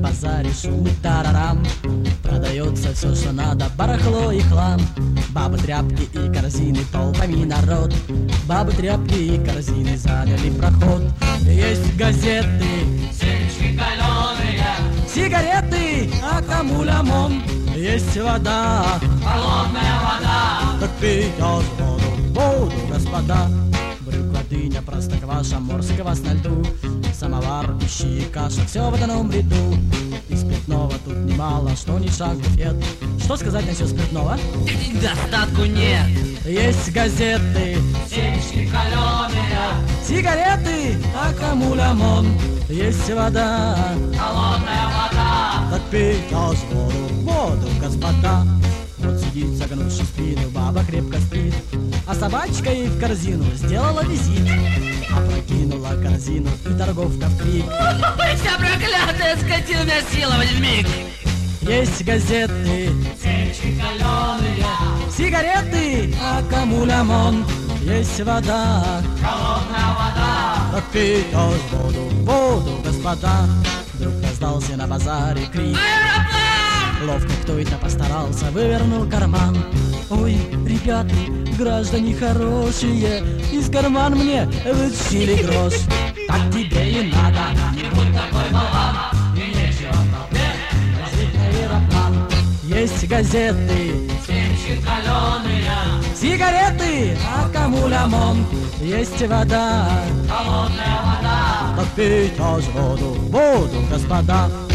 базаре шум тарарам. Продается все, что надо, барахло и хлам. Бабы, тряпки и корзины, толпами народ. Бабы, тряпки и корзины заняли проход. Есть газеты, семечки каленые, сигареты, а кому лямон. Есть вода, холодная вода. так пейте воду, воду, господа. Брюква, дыня, простокваша, морская квас на льду. Самовар, пищи и каша, все в одном ряду. И спиртного тут немало, что ни шаг в буфет. Что сказать насчет спиртного? Достатку нет. Есть газеты, Семечки каленые, сигареты, а кому лямон. Есть вода, холодная вода. так пейте воду, воду, господа. Вот сидит, согнувши спину, баба крепко спит, а собачка ей в корзину сделала визит. Опрокинула корзину, и торговка в крик. Вся проклятая скотина меня силовать вмиг. Есть газеты, Семечки каленые, сигареты, а кому лямон. Есть вода, холодная вода. так пейте воду, воду, господа. Вдруг раздался на базаре крик. Аэроплан! Ловко кто это постарался, вывернул карман. Ой, ребята, граждане хорошие, из карман мне вытащили грош. Так тебе и надо, Не будь такой болван, и нечего в толпе возить на аэроплан. Есть газеты, семечки каленые, сигареты, а кому лямон. Есть вода, холодная вода. так пейте воду, воду, господа.